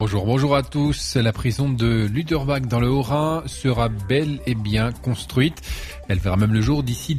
Bonjour à tous. La prison de Luderbach dans le Haut-Rhin sera bel et bien construite. Elle verra même le jour d'ici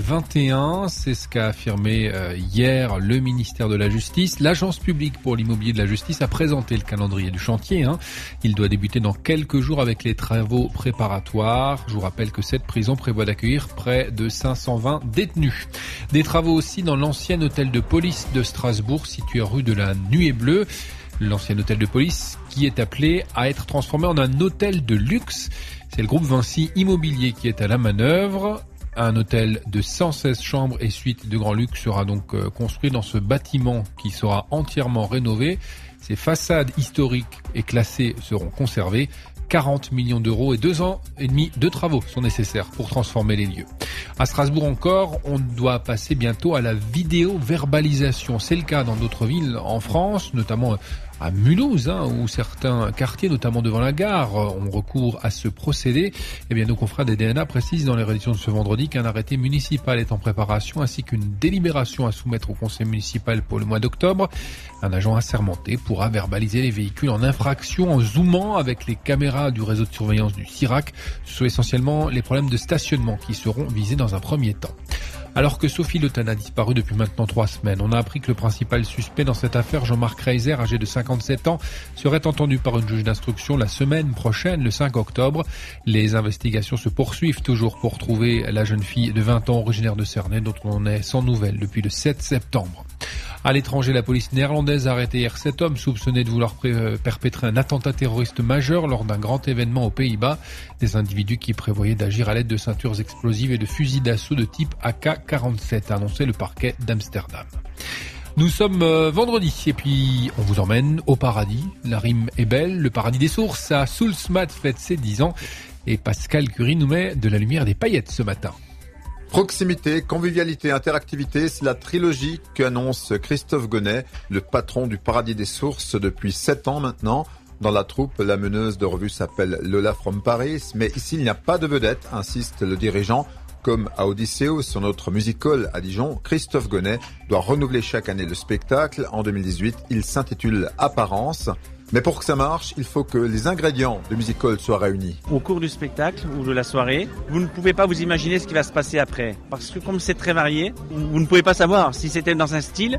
2021. C'est ce qu'a affirmé hier le ministère de la Justice. L'Agence publique pour l'immobilier de la justice a présenté le calendrier du chantier. Il doit débuter dans quelques jours avec les travaux préparatoires. Je vous rappelle que cette prison prévoit d'accueillir près de 520 détenus. Des travaux aussi dans l'ancien hôtel de police de Strasbourg, situé rue de la Nuée Bleue. L'ancien hôtel de police qui est appelé à être transformé en un hôtel de luxe. C'est le groupe Vinci Immobilier qui est à la manœuvre. Un hôtel de 116 chambres et suite de grand luxe sera donc construit dans ce bâtiment qui sera entièrement rénové. Ses façades historiques et classées seront conservées. 40 millions d'euros et 2 ans et demi de travaux sont nécessaires pour transformer les lieux. À Strasbourg encore, on doit passer bientôt à la vidéo-verbalisation. C'est le cas dans d'autres villes en France, notamment à Mulhouse, où certains quartiers, notamment devant la gare, ont recours à ce procédé. Eh bien, nos confrères des DNA précisent dans les réditions de ce vendredi qu'un arrêté municipal est en préparation ainsi qu'une délibération à soumettre au conseil municipal pour le mois d'octobre. Un agent assermenté pourra verbaliser les véhicules en infraction en zoomant avec les caméras du réseau de surveillance du CIRAC. Ce sont essentiellement les problèmes de stationnement qui seront visés dans un premier temps. Alors que Sophie Le Tan a disparu depuis maintenant 3 semaines, on a appris que le principal suspect dans cette affaire, Jean-Marc Reiser, âgé de 57 ans, serait entendu par une juge d'instruction la semaine prochaine, le 5 octobre. Les investigations se poursuivent toujours pour trouver la jeune fille de 20 ans originaire de Cernay, dont on est sans nouvelles depuis le 7 septembre. À l'étranger, la police néerlandaise a arrêté hier 7 hommes soupçonnés de vouloir perpétrer un attentat terroriste majeur lors d'un grand événement aux Pays-Bas. Des individus qui prévoyaient d'agir à l'aide de ceintures explosives et de fusils d'assaut de type AK-47, a annoncé le parquet d'Amsterdam. Nous sommes vendredi et puis on vous emmène au paradis. La rime est belle, le paradis des sources à Soulsmat fête ses 10 ans et Pascal Curie nous met de la lumière des paillettes ce matin. Proximité, convivialité, interactivité, c'est la trilogie qu'annonce Christophe Gonnet, le patron du Paradis des Sources depuis 7 ans maintenant. Dans la troupe, la meneuse de revue s'appelle Lola from Paris, mais ici il n'y a pas de vedette, insiste le dirigeant. Comme à Odysseus, son autre musical à Dijon, Christophe Gonnet doit renouveler chaque année le spectacle. En 2018, il s'intitule Apparence. Mais pour que ça marche, il faut que les ingrédients de musical soient réunis. Au cours du spectacle ou de la soirée, vous ne pouvez pas vous imaginer ce qui va se passer après. Parce que comme c'est très varié, vous ne pouvez pas savoir si c'était dans un style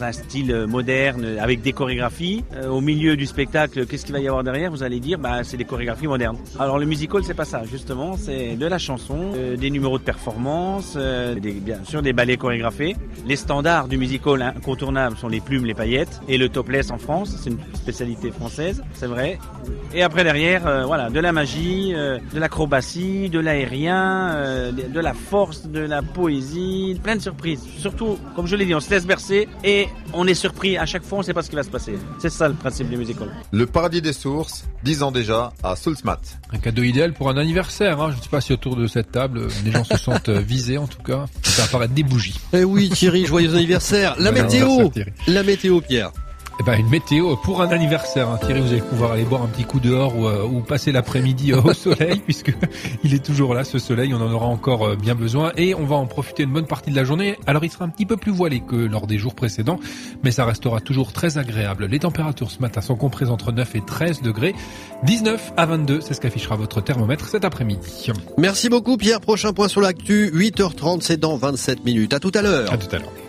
moderne, avec des chorégraphies. Au milieu du spectacle, qu'est-ce qu'il va y avoir derrière? Vous allez dire, c'est des chorégraphies modernes. Alors le musical, c'est pas ça, justement. C'est de la chanson, des numéros de performance, bien sûr des ballets chorégraphés. Les standards du musical incontournables sont les plumes, les paillettes et le topless en France. C'est une spécialité française, c'est vrai. Et après derrière, de la magie, de l'acrobatie, de l'aérien, de la force, de la poésie, plein de surprises. Surtout, comme je l'ai dit, on se laisse bercer et on est surpris à chaque fois, on ne sait pas ce qui va se passer. C'est ça le principe du musical. Le Paradis des Sources, 10 ans déjà à Soulsmat. Un cadeau idéal pour un anniversaire. Je ne sais pas si autour de cette table, les gens se sentent visés en tout cas. Ça va apparaître des bougies. Eh oui Thierry, joyeux anniversaire. La météo Pierre. Une météo pour un anniversaire. Thierry, vous allez pouvoir aller boire un petit coup dehors ou passer l'après-midi au soleil puisque il est toujours là, ce soleil. On en aura encore bien besoin et on va en profiter une bonne partie de la journée. Alors, il sera un petit peu plus voilé que lors des jours précédents, mais ça restera toujours très agréable. Les températures ce matin sont comprises entre 9 et 13 degrés. 19 à 22, c'est ce qu'affichera votre thermomètre cet après-midi. Merci beaucoup Pierre. Prochain point sur l'actu, 8h30, c'est dans 27 minutes. À tout à l'heure. À tout à l'heure.